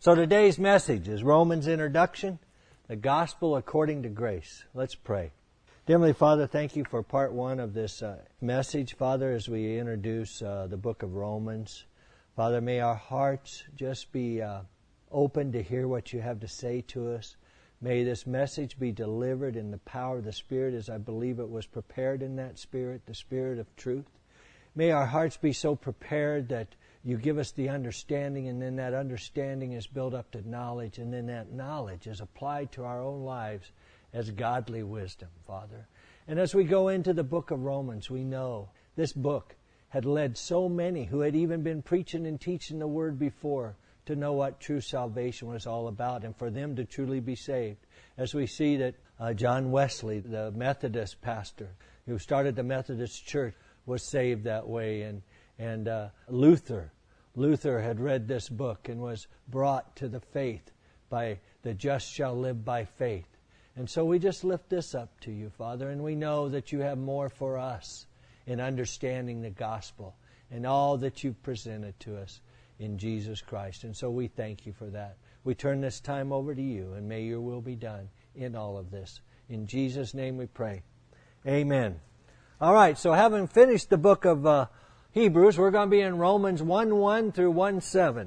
So today's message is Romans introduction, the gospel according to grace. Let's pray. Dear Heavenly Father, thank you for part one of this message, Father, as we introduce the book of Romans. Father, may our hearts just be open to hear what you have to say to us. May this message be delivered in the power of the Spirit as I believe it was prepared in that Spirit, the Spirit of truth. May our hearts be so prepared that you give us the understanding, and then that understanding is built up to knowledge, and then that knowledge is applied to our own lives as godly wisdom, Father. And as we go into the book of Romans, we know this book had led so many who had even been preaching and teaching the Word before to know what true salvation was all about and for them to truly be saved. As we see that John Wesley, the Methodist pastor who started the Methodist Church, was saved that way, and Luther had read this book and was brought to the faith by the just shall live by faith. And so we just lift this up to you, Father, and we know that you have more for us in understanding the gospel and all that you've presented to us in Jesus Christ. And so we thank you for that. We turn this time over to you, and may your will be done in all of this. In Jesus' name we pray. Amen. All right, so having finished the book of Hebrews, we're going to be in Romans 1:1 through 1:7.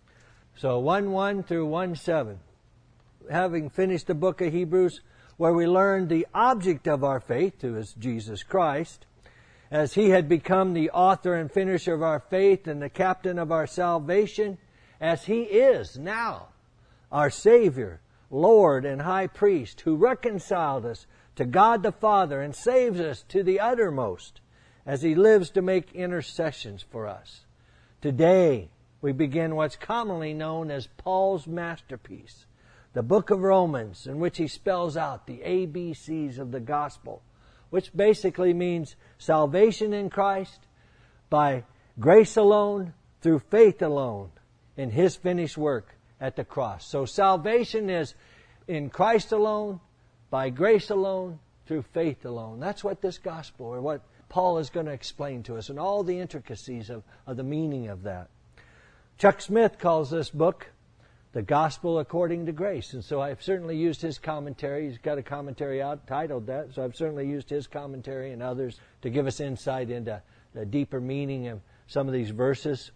So 1:1 through 1:7. Having finished the book of Hebrews, where we learned the object of our faith, who is Jesus Christ, as He had become the author and finisher of our faith and the captain of our salvation, as He is now our Savior, Lord, and High Priest, who reconciled us to God the Father and saves us to the uttermost, as He lives to make intercessions for us. Today, we begin what's commonly known as Paul's masterpiece, the book of Romans, in which he spells out the ABCs of the gospel, which basically means salvation in Christ by grace alone, through faith alone, in His finished work at the cross. So salvation is in Christ alone, by grace alone, through faith alone. That's what this gospel, or what Paul is going to explain to us, and all the intricacies of the meaning of that. Chuck Smith calls this book the Gospel According to Grace. And so I've certainly used his commentary. He's got a commentary out titled that. So I've certainly used his commentary and others to give us insight into the deeper meaning of some of these verses.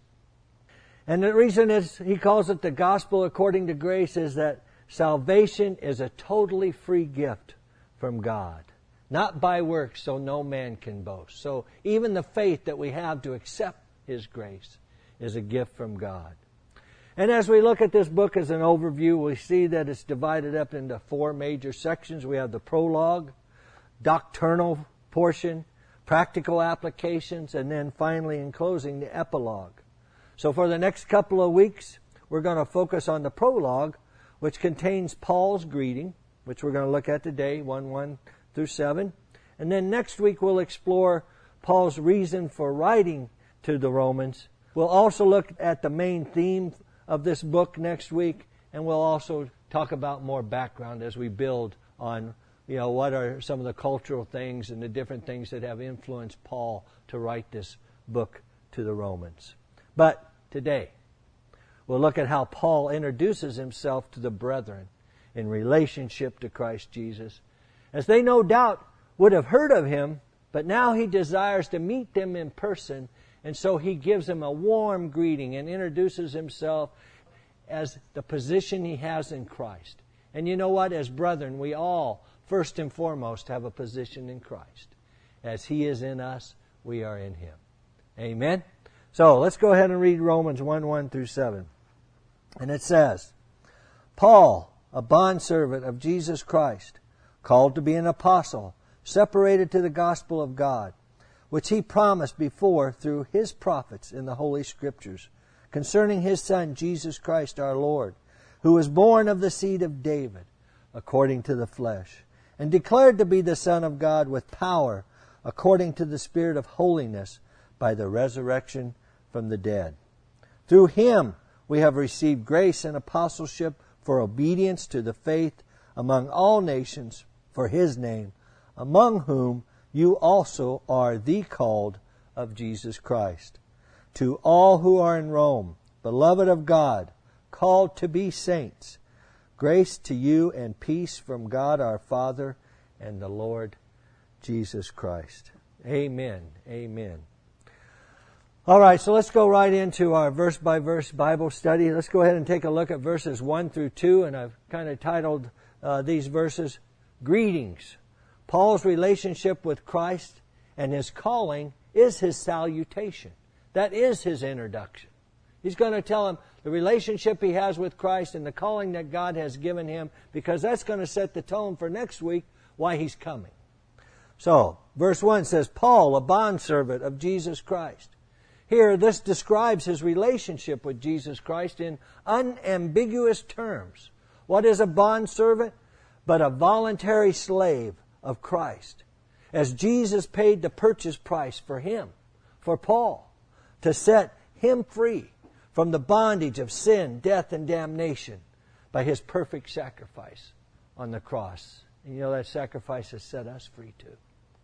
And the reason is he calls it the Gospel According to Grace is that salvation is a totally free gift from God, not by works, so no man can boast. So even the faith that we have to accept His grace is a gift from God. And as we look at this book as an overview, we see that it's divided up into four major sections. We have the prologue, doctrinal portion, practical applications, and then finally in closing, the epilogue. So for the next couple of weeks, we're going to focus on the prologue, which contains Paul's greeting, which we're going to look at today, 1:1 through 7. And then next week we'll explore Paul's reason for writing to the Romans. We'll also look at the main theme of this book next week, and we'll also talk about more background as we build on, what are some of the cultural things and the different things that have influenced Paul to write this book to the Romans. But today, we'll look at how Paul introduces himself to the brethren in relationship to Christ Jesus, as they no doubt would have heard of him, but now he desires to meet them in person. And so he gives them a warm greeting and introduces himself as the position he has in Christ. And you know what? As brethren, we all, first and foremost, have a position in Christ. As He is in us, we are in Him. Amen? So let's go ahead and read Romans 1:1 through 7. And it says, Paul, a bondservant of Jesus Christ, called to be an apostle, separated to the gospel of God, which He promised before through His prophets in the Holy Scriptures, concerning His Son, Jesus Christ our Lord, who was born of the seed of David, according to the flesh, and declared to be the Son of God with power, according to the Spirit of holiness, by the resurrection from the dead. Through Him we have received grace and apostleship for obedience to the faith among all nations for His name, among whom you also are the called of Jesus Christ. To all who are in Rome, beloved of God, called to be saints. Grace to you and peace from God our Father and the Lord Jesus Christ. Amen. Amen. All right, so let's go right into our verse-by-verse Bible study. Let's go ahead and take a look at verses 1 through 2, and I've kind of titled these verses, Greetings. Paul's relationship with Christ and his calling is his salutation. That is his introduction. He's going to tell him the relationship he has with Christ and the calling that God has given him, because that's going to set the tone for next week why he's coming. So, verse 1 says, Paul, a bondservant of Jesus Christ. Here, this describes his relationship with Jesus Christ in unambiguous terms. What is a bondservant? But a voluntary slave of Christ. As Jesus paid the purchase price for him, for Paul, to set him free from the bondage of sin, death, and damnation by his perfect sacrifice on the cross. And you know that sacrifice has set us free too.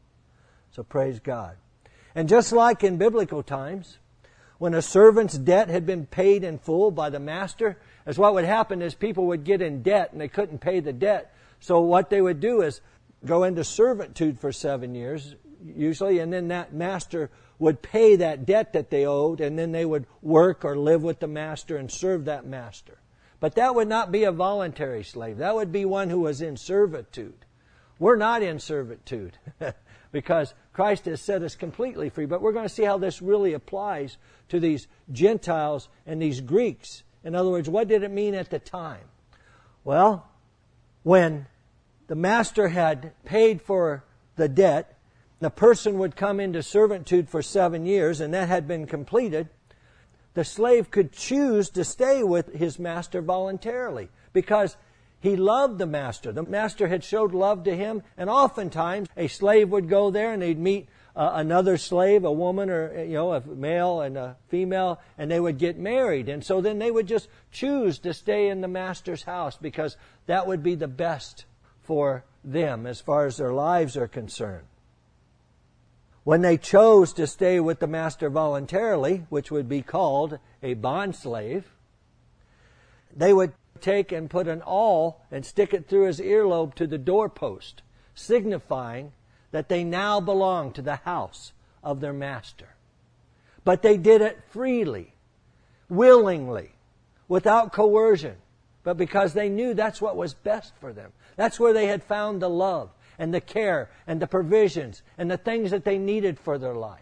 So praise God. And just like in biblical times, when a servant's debt had been paid in full by the master, as what would happen is people would get in debt and they couldn't pay the debt. So what they would do is go into servitude for 7 years, usually, and then that master would pay that debt that they owed, and then they would work or live with the master and serve that master. But that would not be a voluntary slave. That would be one who was in servitude. We're not in servitude because Christ has set us completely free. But we're going to see how this really applies to these Gentiles and these Greeks. In other words, what did it mean at the time? Well, when the master had paid for the debt, the person would come into servitude for 7 years, and that had been completed. The slave could choose to stay with his master voluntarily because he loved the master. The master had showed love to him, and oftentimes a slave would go there and they'd meet another slave, a woman or a male and a female, and they would get married. And so then they would just choose to stay in the master's house because that would be the best for them as far as their lives are concerned. When they chose to stay with the master voluntarily, which would be called a bondslave, they would take and put an awl and stick it through his earlobe to the doorpost, signifying that they now belong to the house of their master. But they did it freely, willingly, without coercion, but because they knew that's what was best for them. That's where they had found the love and the care and the provisions and the things that they needed for their life.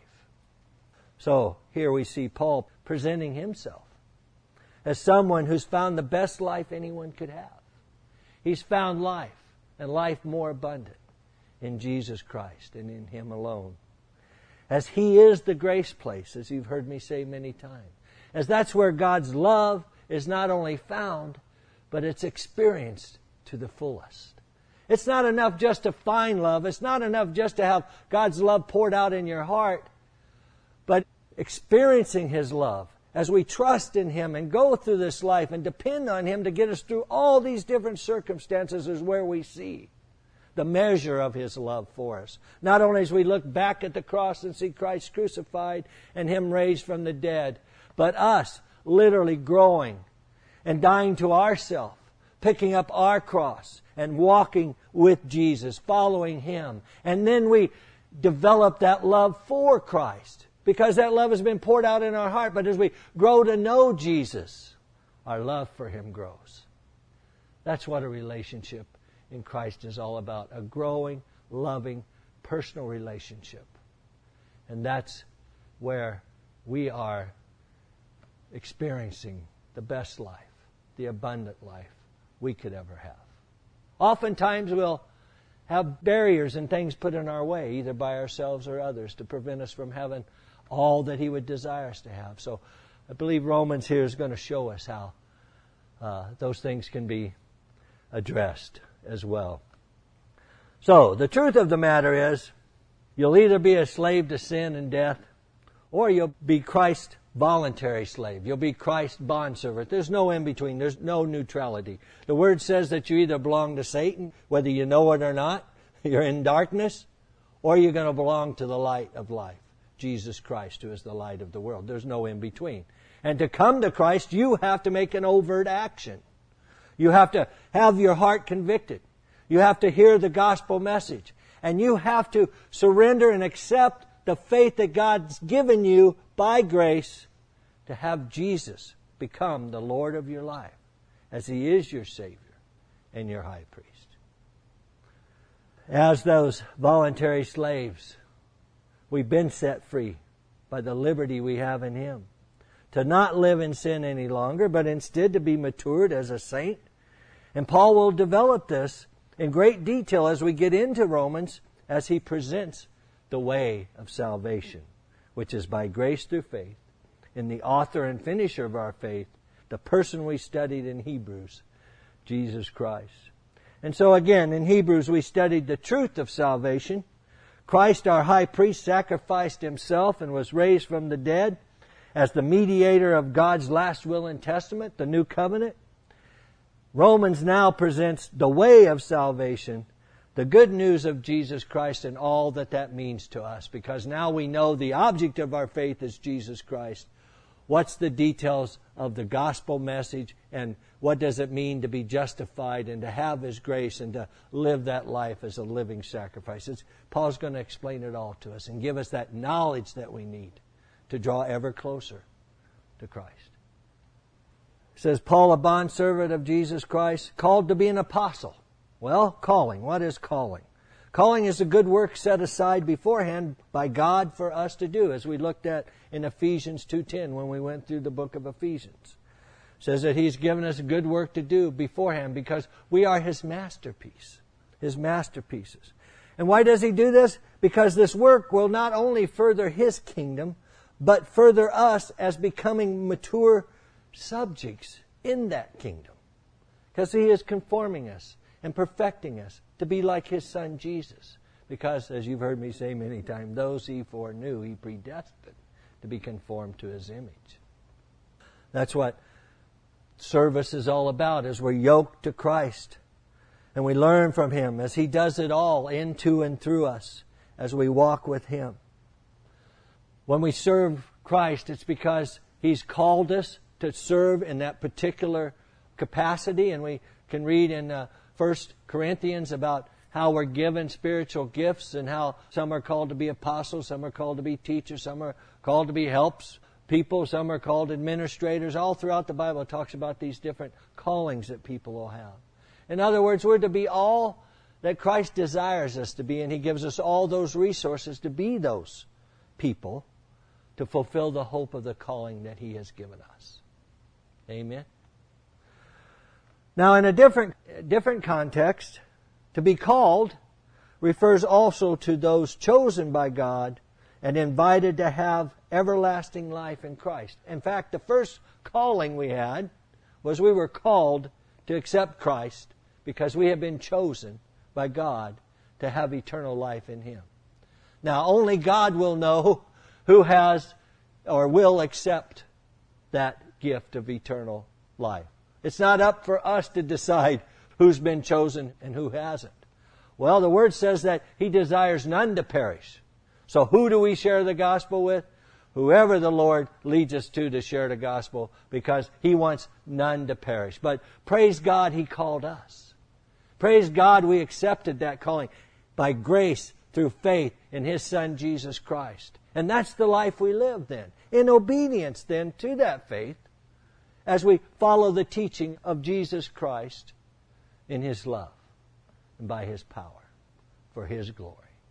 So here we see Paul presenting himself as someone who's found the best life anyone could have. He's found life, and life more abundant, in Jesus Christ and in Him alone. As He is the grace place, as you've heard me say many times. As that's where God's love is not only found, but it's experienced to the fullest. It's not enough just to find love. It's not enough just to have God's love poured out in your heart. But experiencing His love as we trust in Him and go through this life and depend on Him to get us through all these different circumstances is where we see the measure of His love for us. Not only as we look back at the cross and see Christ crucified and Him raised from the dead, but us literally growing and dying to ourselves, picking up our cross and walking with Jesus, following Him. And then we develop that love for Christ because that love has been poured out in our heart. But as we grow to know Jesus, our love for Him grows. That's what a relationship in Christ is all about. A growing, loving, personal relationship. And that's where we are experiencing the best life, the abundant life we could ever have. Oftentimes we'll have barriers and things put in our way, either by ourselves or others, to prevent us from having all that He would desire us to have. So I believe Romans here is going to show us how those things can be addressed as well. So the truth of the matter is, you'll either be a slave to sin and death, or you'll be Christ's voluntary slave. You'll be Christ's bondservant. There's no in between. There's no neutrality. The Word says that you either belong to Satan, whether you know it or not, you're in darkness, or you're going to belong to the light of life, Jesus Christ, who is the light of the world. There's no in between. And to come to Christ, you have to make an overt action. You have to have your heart convicted. You have to hear the gospel message. And you have to surrender and accept the faith that God's given you by grace to have Jesus become the Lord of your life, as He is your Savior and your high priest. As those voluntary slaves, we've been set free by the liberty we have in Him, to not live in sin any longer, but instead to be matured as a saint. And Paul will develop this in great detail as we get into Romans, as he presents the way of salvation, which is by grace through faith, in the author and finisher of our faith, the person we studied in Hebrews, Jesus Christ. And so again, in Hebrews we studied the truth of salvation. Christ, our high priest, sacrificed Himself and was raised from the dead as the mediator of God's last will and testament, the new covenant. Romans now presents the way of salvation, the good news of Jesus Christ and all that that means to us, because now we know the object of our faith is Jesus Christ. What's the details of the gospel message, and what does it mean to be justified and to have His grace and to live that life as a living sacrifice? Paul's going to explain it all to us and give us that knowledge that we need to draw ever closer to Christ. It says, Paul, a bondservant of Jesus Christ, called to be an apostle. Well, calling. What is calling? Calling is a good work set aside beforehand by God for us to do, as we looked at in Ephesians 2:10 when we went through the book of Ephesians. It says that He's given us a good work to do beforehand because we are His masterpiece, His masterpieces. And why does He do this? Because this work will not only further His kingdom, but further us as becoming mature subjects in that kingdom. Because He is conforming us and perfecting us to be like His Son Jesus. Because, as you've heard me say many times, those He foreknew, He predestined to be conformed to His image. That's what service is all about, as we're yoked to Christ. And we learn from Him as He does it all into and through us as we walk with Him. When we serve Christ, it's because He's called us to serve in that particular capacity. And we can read in 1 Corinthians about how we're given spiritual gifts and how some are called to be apostles, some are called to be teachers, some are called to be helps people, some are called administrators. All throughout the Bible it talks about these different callings that people will have. In other words, we're to be all that Christ desires us to be, and He gives us all those resources to be those people to fulfill the hope of the calling that He has given us. Amen. Now, in a different context, to be called refers also to those chosen by God and invited to have everlasting life in Christ. In fact, the first calling we had was we were called to accept Christ because we have been chosen by God to have eternal life in Him. Now, only God will know who has or will accept that gift of eternal life. It's not up for us to decide who's been chosen and who hasn't. Well, the Word says that He desires none to perish. So who do we share the gospel with? Whoever the Lord leads us to share the gospel, because He wants none to perish. But praise God, He called us. Praise God, we accepted that calling by grace through faith in His Son, Jesus Christ. And that's the life we live then, in obedience then to that faith, as we follow the teaching of Jesus Christ in His love and by His power for His glory.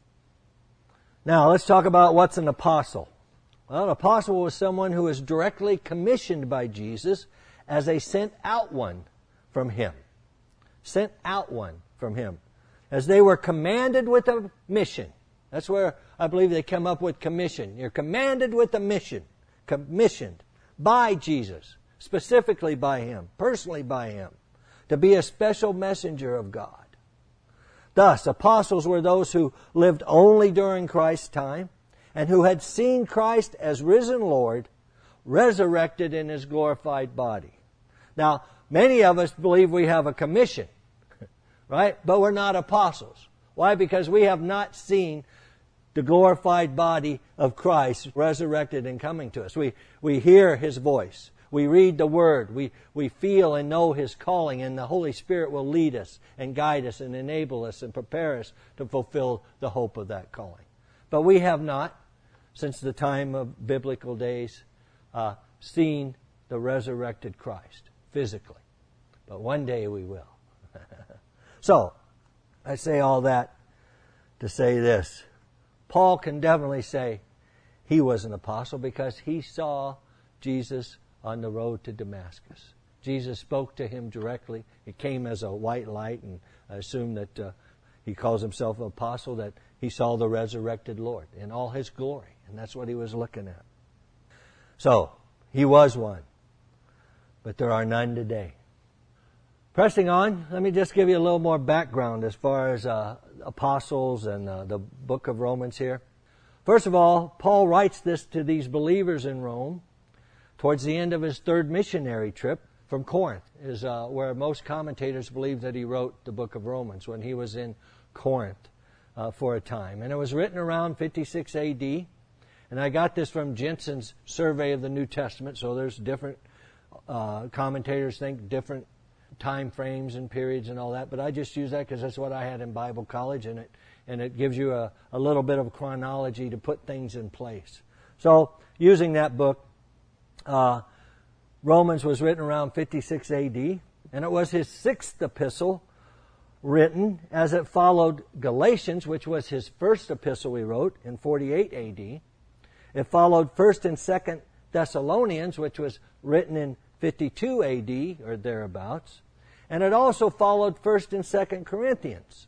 Now, let's talk about what's an apostle. Well, an apostle was someone who was directly commissioned by Jesus as a sent out one from Him. Sent out one from Him. As they were commanded with a mission. That's where I believe they come up with commission. You're commanded with a mission. Commissioned by Jesus. Specifically by Him. Personally by Him. To be a special messenger of God. Thus, apostles were those who lived only during Christ's time and who had seen Christ as risen Lord, resurrected in His glorified body. Now, many of us believe we have a commission, right? But we're not apostles. Why? Because we have not seen the glorified body of Christ resurrected and coming to us. We hear His voice. We read the Word. We feel and know His calling, and the Holy Spirit will lead us and guide us and enable us and prepare us to fulfill the hope of that calling. But we have not, since the time of biblical days, seen the resurrected Christ physically. But one day we will. So, I say all that to say this. Paul can definitely say he was an apostle because he saw Jesus on the road to Damascus. Jesus spoke to him directly. It came as a white light, and I assume that he calls himself an apostle, that he saw the resurrected Lord in all His glory, and that's what he was looking at. So, he was one, but there are none today. Pressing on, let me just give you a little more background as far as apostles and the book of Romans here. First of all, Paul writes this to these believers in Rome towards the end of his third missionary trip from Corinth, is where most commentators believe that he wrote the book of Romans, when he was in Corinth for a time. And it was written around 56 A.D., and I got this from Jensen's Survey of the New Testament, so there's different commentators think different time frames and periods and all that, but I just use that because that's what I had in Bible college, and it gives you a little bit of chronology to put things in place. So, using that book, Romans was written around 56 A.D., and it was his sixth epistle written as it followed Galatians, which was his first epistle he wrote in 48 A.D. It followed 1st and 2nd Thessalonians, which was written in 52 A.D. or thereabouts. And it also followed 1st and 2nd Corinthians.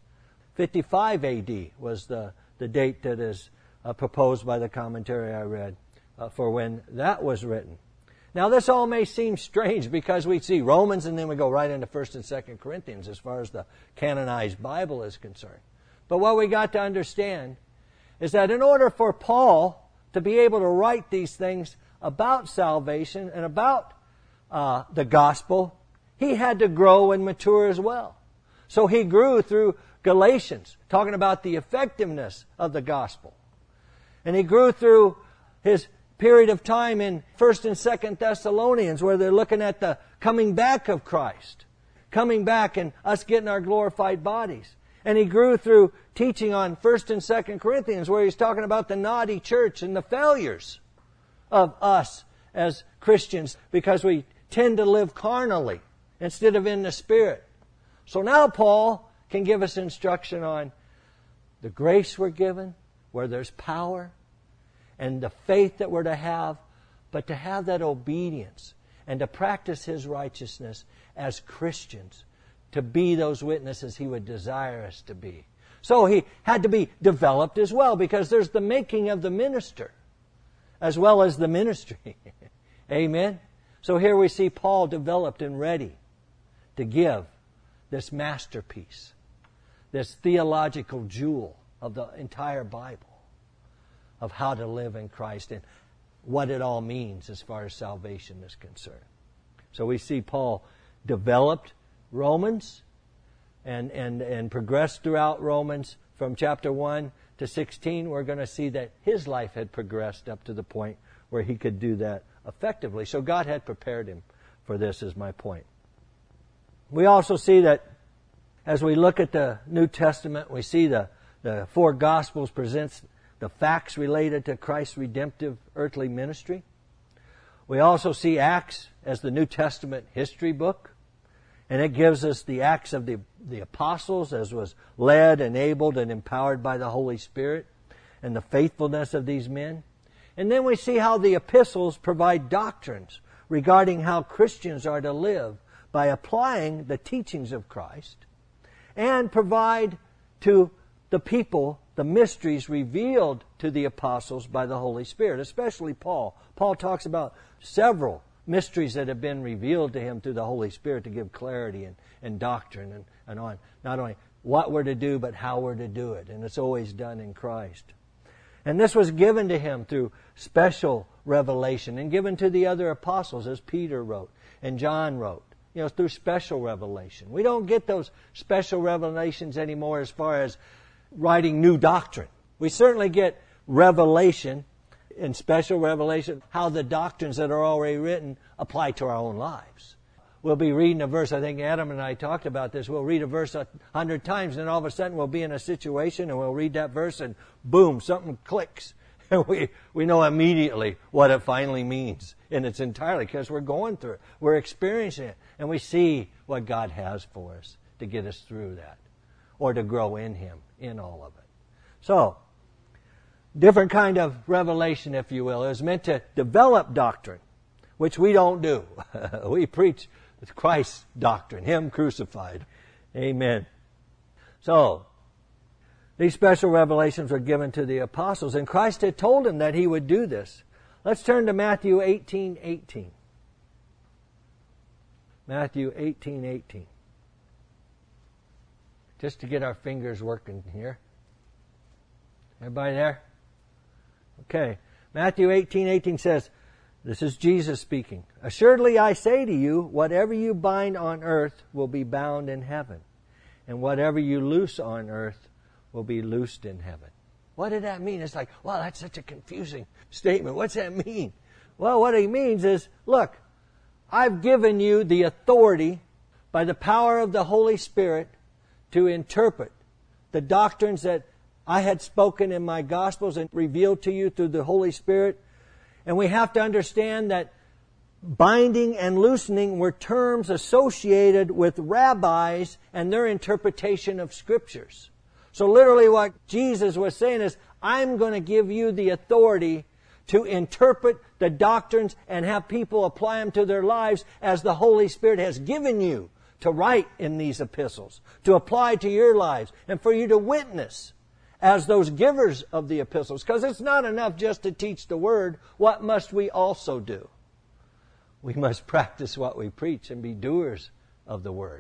55 A.D. was the date that is proposed by the commentary I read for when that was written. Now, this all may seem strange because we see Romans and then we go right into 1st and 2nd Corinthians as far as the canonized Bible is concerned. But what we got to understand is that in order for Paul to be able to write these things about salvation and about the gospel, he had to grow and mature as well. So he grew through Galatians, talking about the effectiveness of the gospel. And he grew through his period of time in 1st and 2nd Thessalonians, where they're looking at the coming back of Christ, coming back and us getting our glorified bodies. And he grew through teaching on 1st and 2nd Corinthians, where he's talking about the naughty church and the failures of us as Christians because we tend to live carnally instead of in the Spirit. So now Paul can give us instruction on the grace we're given, where there's power, and the faith that we're to have, but to have that obedience and to practice His righteousness as Christians, to be those witnesses He would desire us to be. So he had to be developed as well, because there's the making of the minister as well as the ministry. Amen? So here we see Paul developed and ready to give this masterpiece, this theological jewel of the entire Bible, of how to live in Christ and what it all means as far as salvation is concerned. So we see Paul developed Romans and progressed throughout Romans from chapter 1 to 16. We're going to see that his life had progressed up to the point where he could do that effectively. So God had prepared him for this, is my point. We also see that as we look at the New Testament, we see the four Gospels presents the facts related to Christ's redemptive earthly ministry. We also see Acts as the New Testament history book, and it gives us the acts of the apostles as was led, enabled, and empowered by the Holy Spirit, and the faithfulness of these men. And then we see how the epistles provide doctrines regarding how Christians are to live by applying the teachings of Christ, and provide to the people the mysteries revealed to the apostles by the Holy Spirit, especially Paul. Paul talks about several mysteries that have been revealed to him through the Holy Spirit to give clarity and doctrine and on not only what we're to do, but how we're to do it. And it's always done in Christ. And this was given to him through special revelation and given to the other apostles, as Peter wrote and John wrote, through special revelation. We don't get those special revelations anymore as far as writing new doctrine. We certainly get revelation, and special revelation, how the doctrines that are already written apply to our own lives. We'll be reading a verse, I think Adam and I talked about this, we'll read a verse 100 times, and all of a sudden we'll be in a situation and we'll read that verse and boom, something clicks. And we know immediately what it finally means in its entirety because we're going through it. We're experiencing it. And we see what God has for us to get us through that or to grow in Him in all of it. So, different kind of revelation, if you will. It was meant to develop doctrine, which we don't do. We preach Christ's doctrine, Him crucified. Amen. So, these special revelations were given to the apostles, and Christ had told them that He would do this. Let's turn to Matthew 18:18. Matthew 18:18. Just to get our fingers working here. Everybody there? Okay. Matthew 18:18 says, this is Jesus speaking. Assuredly I say to you, whatever you bind on earth will be bound in heaven, and whatever you loose on earth will be loosed in heaven. What did that mean? It's like, wow, that's such a confusing statement. What's that mean? Well, what he means is, look, I've given you the authority by the power of the Holy Spirit to interpret the doctrines that I had spoken in my Gospels and revealed to you through the Holy Spirit. And we have to understand that binding and loosening were terms associated with rabbis and their interpretation of Scriptures. So literally what Jesus was saying is, I'm going to give you the authority to interpret the doctrines and have people apply them to their lives as the Holy Spirit has given you to write in these epistles, to apply to your lives, and for you to witness as those givers of the epistles. Because it's not enough just to teach the Word. What must we also do? We must practice what we preach and be doers of the Word.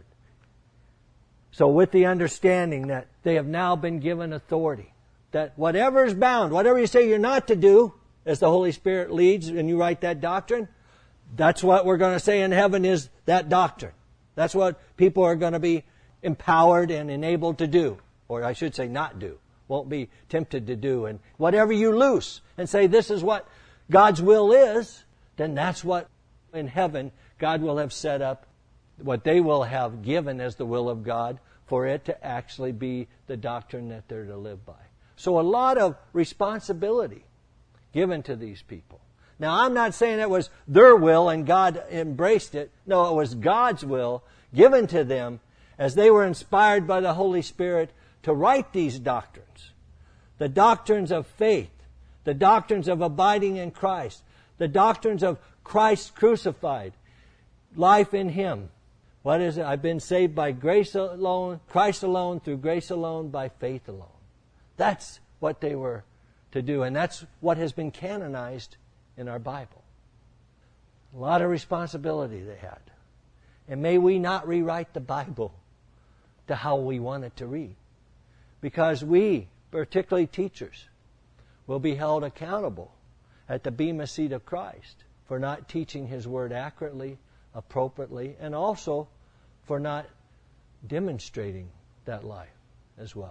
So with the understanding that they have now been given authority, that whatever is bound, whatever you say you're not to do, as the Holy Spirit leads and you write that doctrine, that's what we're going to say in heaven is that doctrine. That's what people are going to be empowered and enabled to do. Or I should say not do. Won't be tempted to do. And whatever you loose and say this is what God's will is, then that's what in heaven God will have set up, what they will have given as the will of God for it to actually be the doctrine that they're to live by. So a lot of responsibility given to these people. Now, I'm not saying it was their will and God embraced it. No, it was God's will given to them as they were inspired by the Holy Spirit to write these doctrines. The doctrines of faith, the doctrines of abiding in Christ, the doctrines of Christ crucified, life in Him. What is it? I've been saved by grace alone, Christ alone, through grace alone, by faith alone. That's what they were to do, and that's what has been canonized in our Bible. A lot of responsibility they had. And may we not rewrite the Bible to how we want it to read. Because we, particularly teachers, will be held accountable at the bema seat of Christ for not teaching His Word accurately, appropriately, and also for not demonstrating that life as well.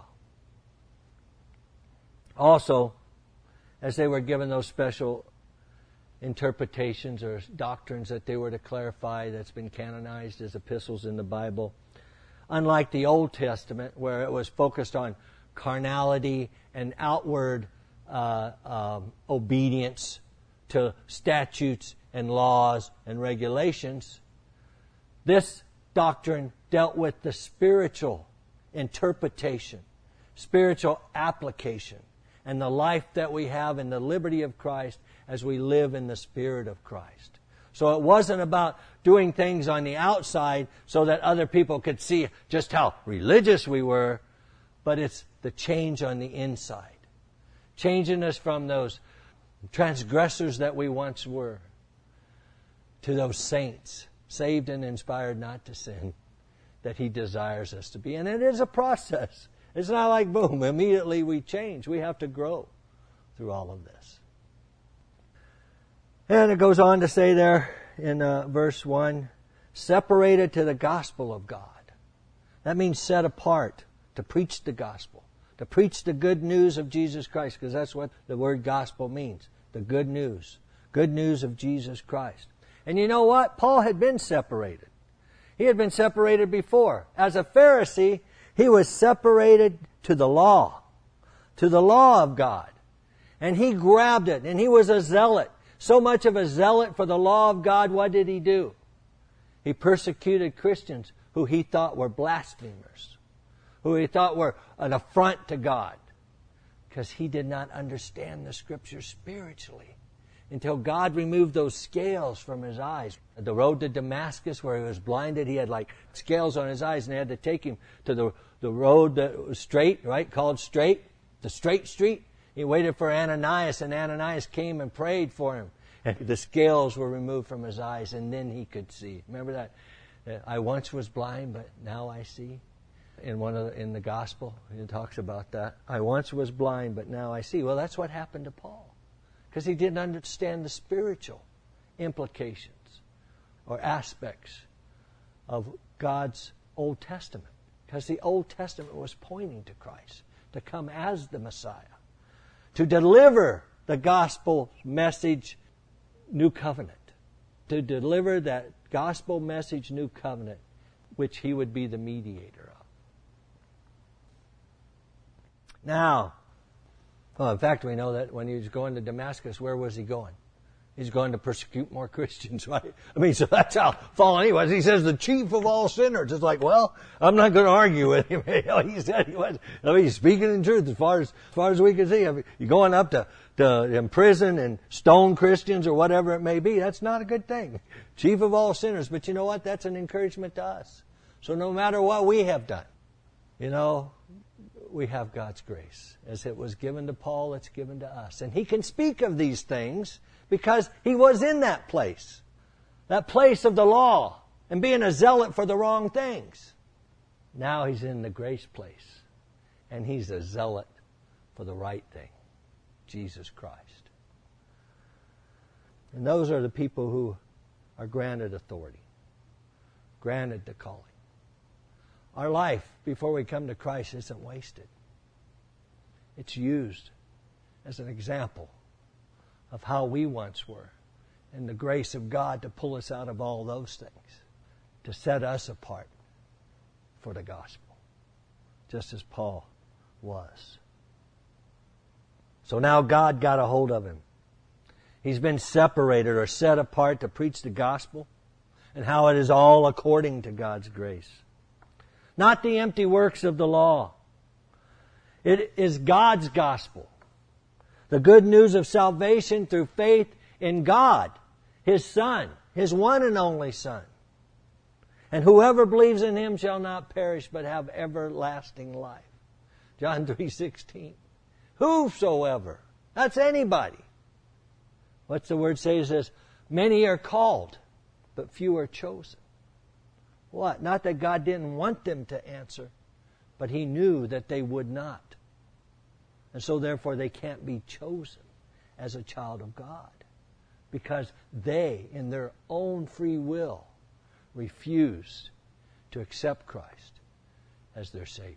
Also, as they were given those special interpretations or doctrines that they were to clarify that's been canonized as epistles in the Bible, unlike the Old Testament where it was focused on carnality and outward obedience to statutes and laws and regulations, this doctrine dealt with the spiritual interpretation, spiritual application, and the life that we have in the liberty of Christ as we live in the Spirit of Christ. So it wasn't about doing things on the outside so that other people could see just how religious we were, but it's the change on the inside. Changing us from those transgressors that we once were to those saints, saved and inspired not to sin, that He desires us to be. And it is a process. It's not like, boom, immediately we change. We have to grow through all of this. And it goes on to say there in verse 1, separated to the gospel of God. That means set apart to preach the gospel, to preach the good news of Jesus Christ, because that's what the word gospel means, the good news of Jesus Christ. And you know what? Paul had been separated. He had been separated before. As a Pharisee, he was separated to the law of God. And he grabbed it, and he was a zealot. So much of a zealot for the law of God, what did he do? He persecuted Christians who he thought were blasphemers, who he thought were an affront to God, because he did not understand the Scriptures spiritually until God removed those scales from his eyes. The road to Damascus, where he was blinded, he had like scales on his eyes, and they had to take him to the road that was straight, right, called straight, the straight street. He waited for Ananias, and Ananias came and prayed for him. And the scales were removed from his eyes, and then he could see. Remember that? I once was blind, but now I see. In the gospel, it talks about that. I once was blind, but now I see. Well, that's what happened to Paul, because he didn't understand the spiritual implications or aspects of God's Old Testament, because the Old Testament was pointing to Christ to come as the Messiah, to deliver the gospel message, new covenant, to deliver that gospel message, new covenant, which he would be the mediator of. Now, well, in fact, we know that when he was going to Damascus, where was he going? He's going to persecute more Christians, right? I mean, so that's how fallen he was. He says the chief of all sinners. It's like, well, I'm not going to argue with him. He said he was. I mean, he's speaking in truth as far as we can see. I mean, you're going up to imprison and stone Christians or whatever it may be. That's not a good thing. Chief of all sinners. But you know what? That's an encouragement to us. So no matter what we have done, we have God's grace. As it was given to Paul, it's given to us. And he can speak of these things because he was in that place of the law, and being a zealot for the wrong things. Now he's in the grace place, and he's a zealot for the right thing, Jesus Christ. And those are the people who are granted authority, granted the calling. Our life before we come to Christ isn't wasted. It's used as an example of how we once were, and the grace of God to pull us out of all those things, to set us apart for the gospel, just as Paul was. So now God got a hold of him. He's been separated or set apart to preach the gospel, and how it is all according to God's grace. Not the empty works of the law. It is God's gospel. The good news of salvation through faith in God, His Son, His one and only Son. And whoever believes in Him shall not perish but have everlasting life. John 3:16. Whosoever. That's anybody. What's the word say? It says, many are called, but few are chosen. What? Not that God didn't want them to answer, but He knew that they would not. And so therefore they can't be chosen as a child of God, because they, in their own free will, refused to accept Christ as their Savior.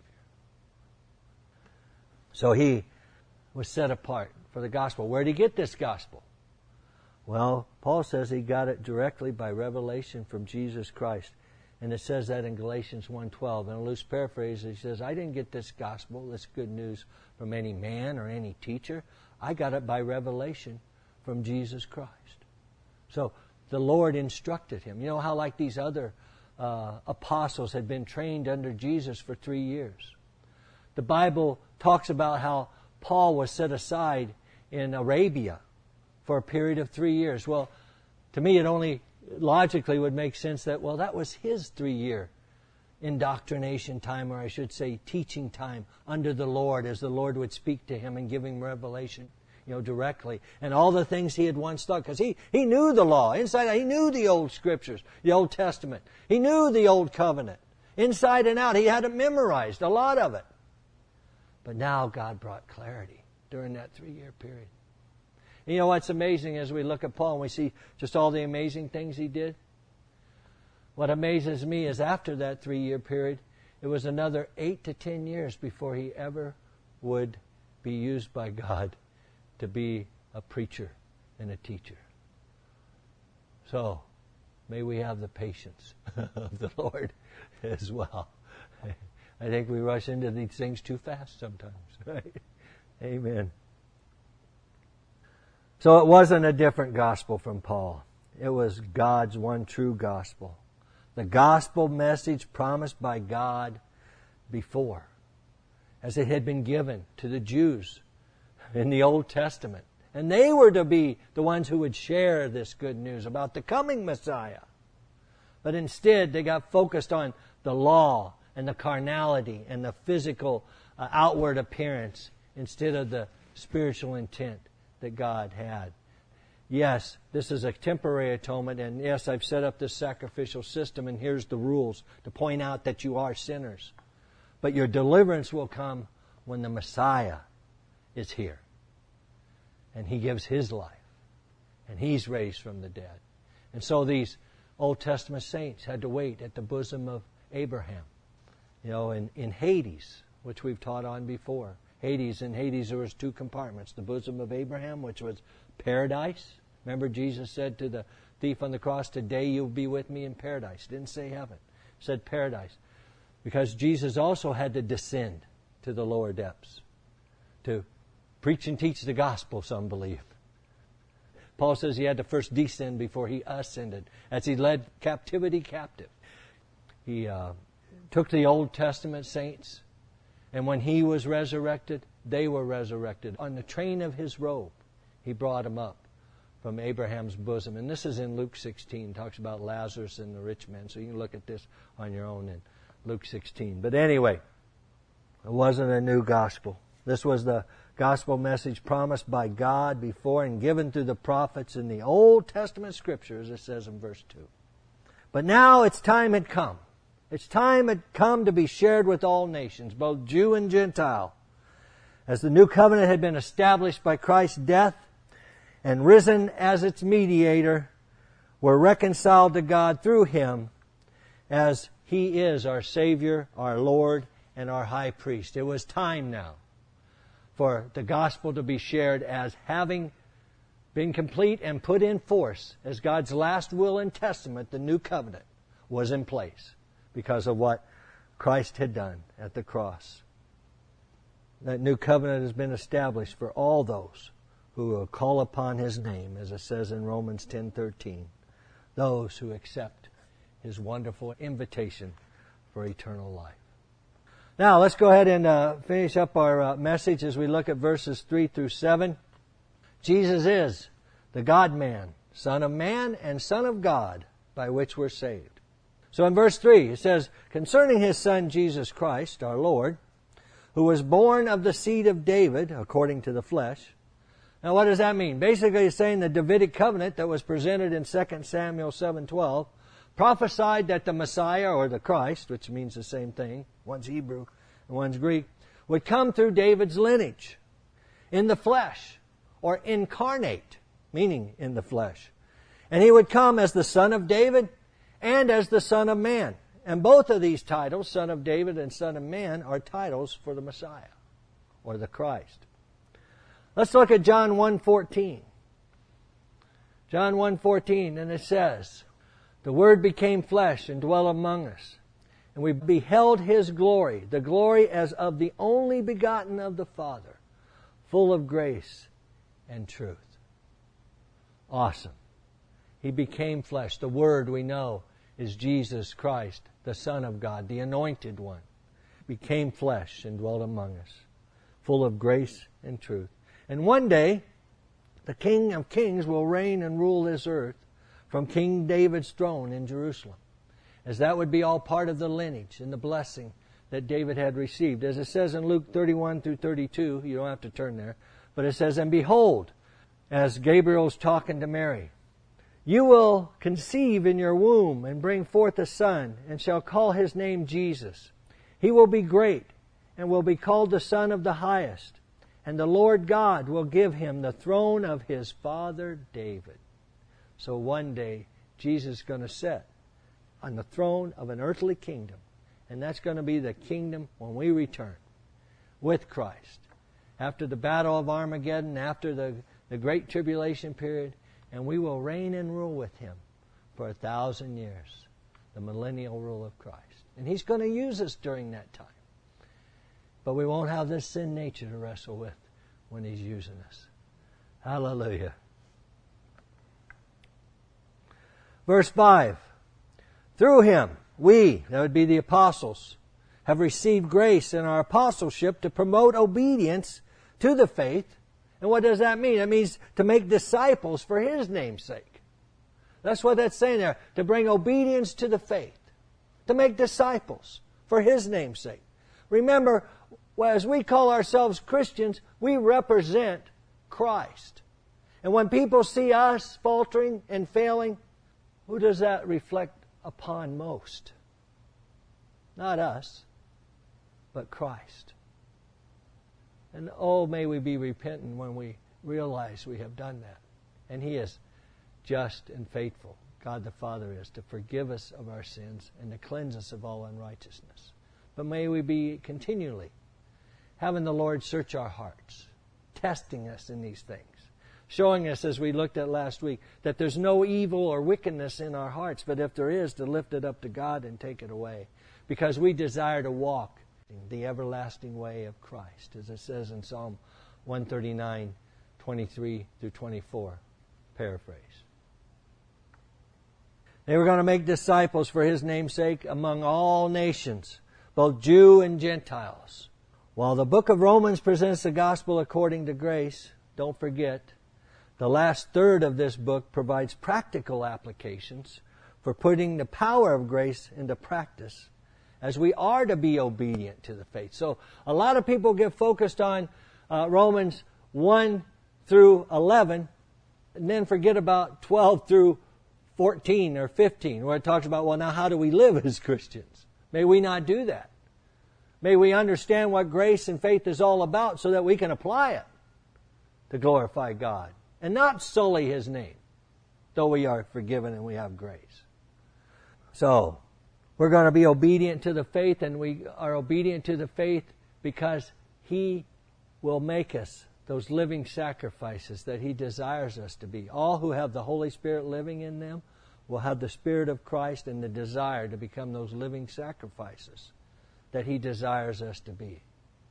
So he was set apart for the gospel. Where did he get this gospel? Well, Paul says he got it directly by revelation from Jesus Christ. And it says that in Galatians 1:12. In a loose paraphrase, he says, I didn't get this gospel, this good news, from any man or any teacher. I got it by revelation from Jesus Christ. So the Lord instructed him. You know how like these other apostles had been trained under Jesus for 3 years. The Bible talks about how Paul was set aside in Arabia for a period of 3 years. Well, to me it only logically would make sense that, well, that was his 3-year indoctrination time, or I should say teaching time under the Lord, as the Lord would speak to him and give him revelation, directly. And all the things he had once thought, because he knew the law inside out. He knew the old scriptures, the Old Testament. He knew the Old Covenant inside and out. He had it memorized, a lot of it. But now God brought clarity during that 3-year period. You know what's amazing as we look at Paul and we see just all the amazing things he did? What amazes me is after that 3-year period, it was another 8 to 10 years before he ever would be used by God to be a preacher and a teacher. So, may we have the patience of the Lord as well. I think we rush into these things too fast sometimes, right? Amen. So it wasn't a different gospel from Paul. It was God's one true gospel. The gospel message promised by God before, as it had been given to the Jews in the Old Testament. And they were to be the ones who would share this good news about the coming Messiah. But instead, they got focused on the law and the carnality and the physical outward appearance instead of the spiritual intent that God had. Yes, this is a temporary atonement, and yes, I've set up this sacrificial system, and here's the rules to point out that you are sinners. But your deliverance will come when the Messiah is here. And He gives His life. And He's raised from the dead. And so these Old Testament saints had to wait at the bosom of Abraham. You know, in Hades, which we've taught on before. In Hades there was two compartments. The bosom of Abraham, which was paradise. Remember Jesus said to the thief on the cross, today you'll be with me in paradise. Didn't say heaven. Said paradise. Because Jesus also had to descend to the lower depths to preach and teach the gospel, some believe. Paul says he had to first descend before he ascended, as he led captivity captive. He took the Old Testament saints, and when he was resurrected, they were resurrected. On the train of his robe, he brought them up from Abraham's bosom. And this is in Luke 16. It talks about Lazarus and the rich man. So you can look at this on your own in Luke 16. But anyway, it wasn't a new gospel. This was the gospel message promised by God before and given through the prophets in the Old Testament Scriptures, it says in verse 2. But now its time had come. Its time had come to be shared with all nations, both Jew and Gentile. As the new covenant had been established by Christ's death and risen as its mediator, were reconciled to God through Him, as He is our Savior, our Lord, and our High Priest. It was time now for the gospel to be shared as having been complete and put in force as God's last will and testament. The new covenant was in place because of what Christ had done at the cross. That new covenant has been established for all those who will call upon His name, as it says in Romans 10:13, those who accept His wonderful invitation for eternal life. Now, let's go ahead and finish up our message as we look at verses 3 through 7. Jesus is the God-man, Son of Man and Son of God, by which we're saved. So in verse 3, it says, concerning His Son Jesus Christ, our Lord, who was born of the seed of David, according to the flesh. Now, what does that mean? Basically, it's saying the Davidic covenant that was presented in 2 Samuel 7:12 prophesied that the Messiah, or the Christ, which means the same thing, one's Hebrew and one's Greek, would come through David's lineage in the flesh, or incarnate, meaning in the flesh. And He would come as the Son of David and as the Son of Man. And both of these titles, Son of David and Son of Man, are titles for the Messiah, or the Christ. Let's look at John 1:14. John 1:14, and it says, the Word became flesh and dwelt among us, and we beheld His glory, the glory as of the only begotten of the Father, full of grace and truth. Awesome. He became flesh. The Word, we know, is Jesus Christ, the Son of God, the Anointed One. Became flesh and dwelt among us, full of grace and truth. And one day, the King of Kings will reign and rule this earth from King David's throne in Jerusalem, as that would be all part of the lineage and the blessing that David had received. As it says in Luke 31 through 32, you don't have to turn there, but it says, and behold, as Gabriel's talking to Mary, you will conceive in your womb and bring forth a son, and shall call his name Jesus. He will be great and will be called the Son of the Highest. And the Lord God will give him the throne of his father David. So one day, Jesus is going to sit on the throne of an earthly kingdom. And that's going to be the kingdom when we return with Christ. after the battle of Armageddon, after the great tribulation period, and we will reign and rule with Him for 1,000 years, the millennial rule of Christ. And He's going to use us during that time. But we won't have this sin nature to wrestle with when He's using us. Hallelujah. Verse 5. Through Him, we, that would be the apostles, have received grace in our apostleship to promote obedience to the faith. And what does that mean? It means to make disciples for His name's sake. That's what that's saying there. To bring obedience to the faith. To make disciples for His name's sake. Remember, as we call ourselves Christians, we represent Christ. And when people see us faltering and failing, who does that reflect upon most? Not us, but Christ. And oh, may we be repentant when we realize we have done that. And He is just and faithful, God the Father is, to forgive us of our sins and to cleanse us of all unrighteousness. But may we be continually having the Lord search our hearts, testing us in these things, showing us, as we looked at last week, that there's no evil or wickedness in our hearts, but if there is, to lift it up to God and take it away, because we desire to walk in the everlasting way of Christ, as it says in Psalm 139, 23 through 24, paraphrase. They were going to make disciples for His name's sake among all nations, both Jew and Gentiles. While the book of Romans presents the gospel according to grace, don't forget, the last third of this book provides practical applications for putting the power of grace into practice, as we are to be obedient to the faith. So a lot of people get focused on Romans 1 through 11, and then forget about 12 through 14 or 15, where it talks about, well, now how do we live as Christians? May we not do that. May we understand what grace and faith is all about so that we can apply it to glorify God and not sully His name, though we are forgiven and we have grace. So, we're going to be obedient to the faith, and we are obedient to the faith because He will make us those living sacrifices that He desires us to be. All who have the Holy Spirit living in them will have the Spirit of Christ and the desire to become those living sacrifices that He desires us to be.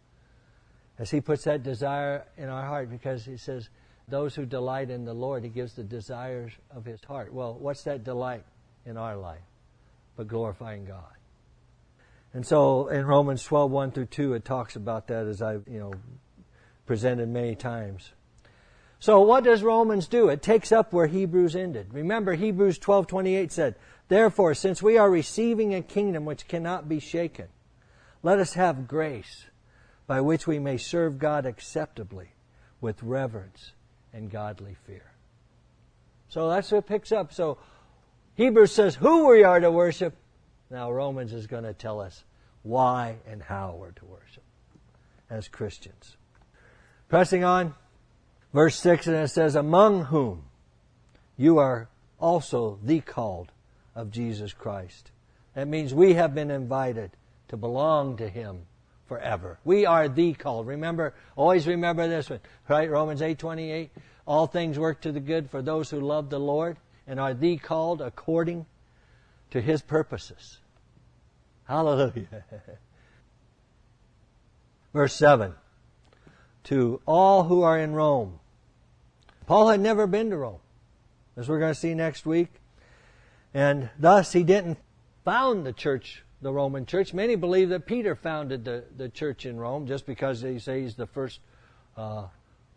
As He puts that desire in our heart, because He says, those who delight in the Lord, He gives the desires of His heart. Well, what's that delight in our life? But glorifying God. And so in Romans 12, 1 through 2, it talks about that, as I've presented many times. So what does Romans do? It takes up where Hebrews ended. Remember, Hebrews 12:28 said, therefore, since we are receiving a kingdom which cannot be shaken, let us have grace by which we may serve God acceptably with reverence and godly fear. So that's what it picks up. So Hebrews says who we are to worship. Now Romans is going to tell us why and how we're to worship as Christians. Pressing on, verse 6, and it says, among whom you are also the called of Jesus Christ. That means we have been invited to belong to Him forever. We are the called. Remember, always remember this one, right? Romans 8:28. All things work to the good for those who love the Lord and are the called according to His purposes. Hallelujah. Verse 7. To all who are in Rome. Paul had never been to Rome, as we're going to see next week. And thus he didn't found the church, the Roman church. Many believe that Peter founded the church in Rome just because they say he's the first, the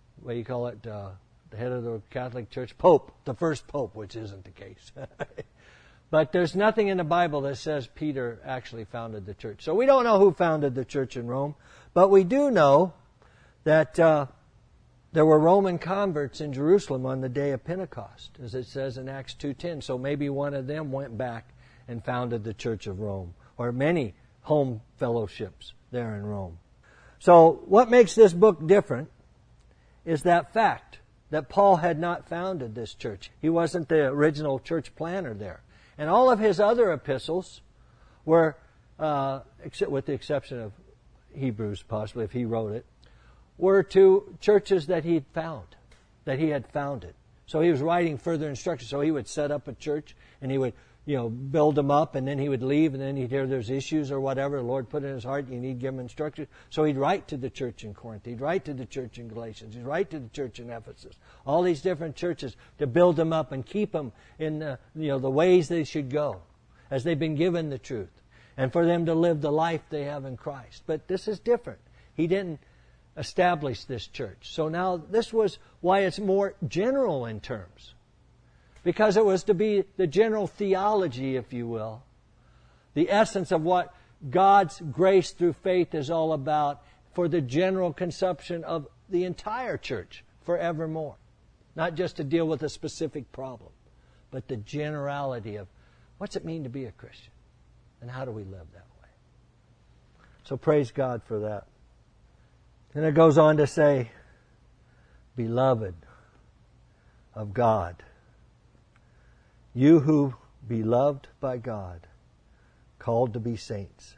head of the Catholic Church, Pope, the first Pope, which isn't the case. But there's nothing in the Bible that says Peter actually founded the church. So we don't know who founded the church in Rome, but we do know that there were Roman converts in Jerusalem on the day of Pentecost, as it says in Acts 2:10. So maybe one of them went back and founded the Church of Rome, or many home fellowships there in Rome. So what makes this book different is that fact that Paul had not founded this church. He wasn't the original church planner there. And all of his other epistles were, with the exception of Hebrews possibly, if he wrote it, were to churches that he had founded. So he was writing further instructions. So he would set up a church and he would, build them up, and then he would leave, and then he'd hear there's issues or whatever. The Lord put in his heart, you need to give him instructions. So he'd write to the church in Corinth. He'd write to the church in Galatians. He'd write to the church in Ephesus. All these different churches to build them up and keep them in the ways they should go as they've been given the truth, and for them to live the life they have in Christ. But this is different. He didn't establish this church. So now this was why it's more general in terms. Because it was to be the general theology, if you will, the essence of what God's grace through faith is all about for the general consumption of the entire church forevermore. Not just to deal with a specific problem, but the generality of what's it mean to be a Christian and how do we live that way. So praise God for that. And it goes on to say, beloved of God, you who be loved by God, called to be saints.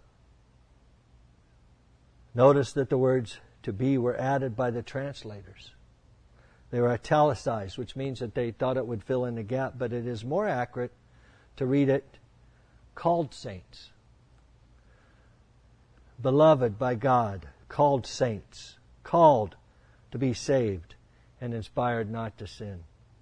Notice that the words to be were added by the translators. They were italicized, which means that they thought it would fill in the gap, but it is more accurate to read it called saints. Beloved by God, called saints, called to be saved and inspired not to sin.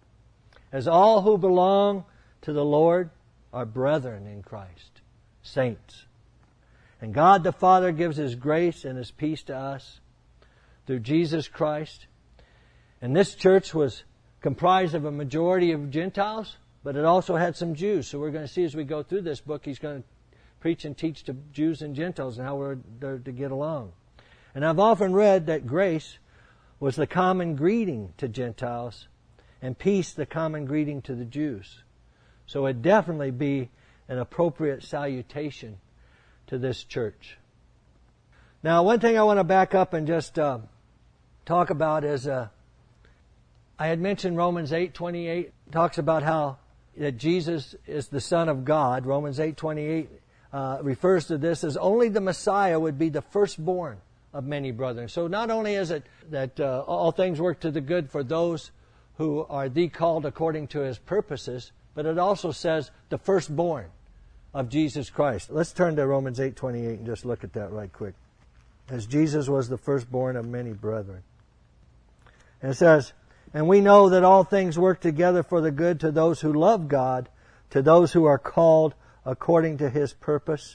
As all who belong to the Lord are brethren in Christ, saints. And God the Father gives His grace and His peace to us through Jesus Christ. And this church was comprised of a majority of Gentiles, but it also had some Jews. So we're going to see as we go through this book, he's going to preach and teach to Jews and Gentiles and how they're to get along. And I've often read that grace was the common greeting to Gentiles and peace the common greeting to the Jews. So it'd definitely be an appropriate salutation to this church. Now, one thing I want to back up and just talk about is I had mentioned Romans 8:28 talks about how that Jesus is the Son of God. Romans 8:28 refers to this as only the Messiah would be the firstborn of many brethren. So not only is it that all things work to the good for those who are the called according to His purposes, but it also says the firstborn of Jesus Christ. Let's turn to Romans 8:28 and just look at that right quick. As Jesus was the firstborn of many brethren. And it says, and we know that all things work together for the good to those who love God, to those who are called according to His purpose.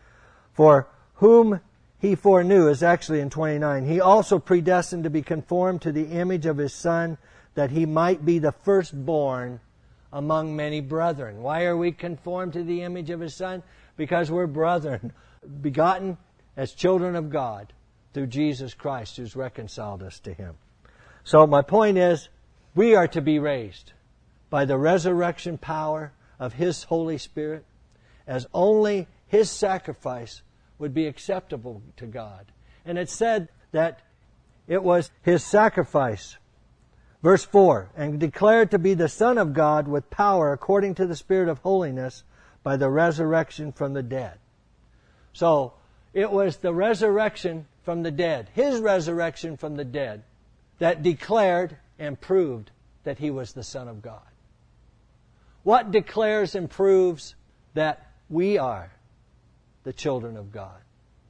For whom He foreknew, is actually in 29, He also predestined to be conformed to the image of His Son, that He might be the firstborn among many brethren. Why are we conformed to the image of His Son? Because we're brethren, begotten as children of God through Jesus Christ, who's reconciled us to Him. So my point is, we are to be raised by the resurrection power of His Holy Spirit, as only His sacrifice would be acceptable to God. And it said that it was His sacrifice. Verse 4, and declared to be the Son of God with power according to the Spirit of holiness by the resurrection from the dead. So, it was the resurrection from the dead, His resurrection from the dead, that declared and proved that He was the Son of God. What declares and proves that we are the children of God?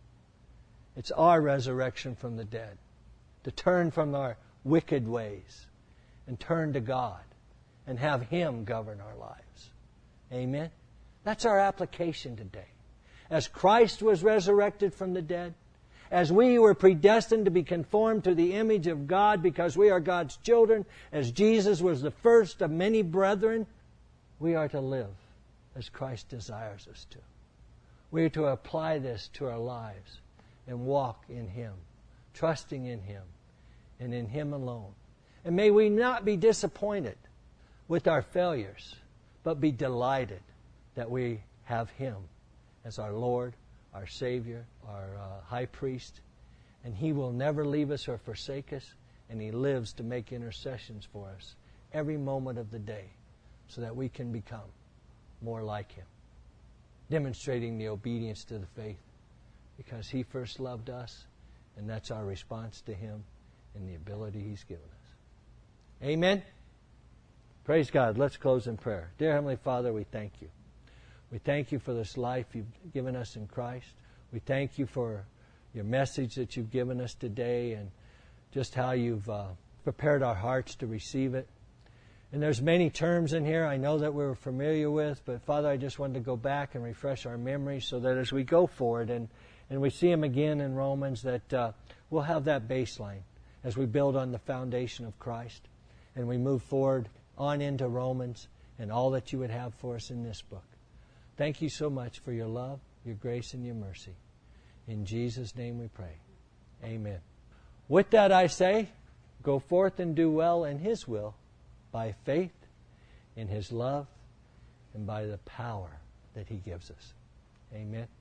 It's our resurrection from the dead, to turn from our wicked ways and turn to God and have Him govern our lives. Amen? That's our application today. As Christ was resurrected from the dead, as we were predestined to be conformed to the image of God because we are God's children, as Jesus was the first of many brethren, we are to live as Christ desires us to. We are to apply this to our lives and walk in Him, trusting in Him and in Him alone. And may we not be disappointed with our failures, but be delighted that we have Him as our Lord, our Savior, our High Priest, and He will never leave us or forsake us, and He lives to make intercessions for us every moment of the day so that we can become more like Him, demonstrating the obedience to the faith because He first loved us, and that's our response to Him, and the ability He's given us. Amen? Praise God. Let's close in prayer. Dear Heavenly Father, we thank You. We thank You for this life You've given us in Christ. We thank You for Your message that You've given us today and just how You've prepared our hearts to receive it. And there's many terms in here I know that we're familiar with, but Father, I just wanted to go back and refresh our memories so that as we go forward and we see them again in Romans, that we'll have that baseline as we build on the foundation of Christ and we move forward on into Romans and all that You would have for us in this book. Thank You so much for Your love, Your grace, and Your mercy. In Jesus' name we pray. Amen. With that I say, go forth and do well in His will, by faith, in His love, and by the power that He gives us. Amen.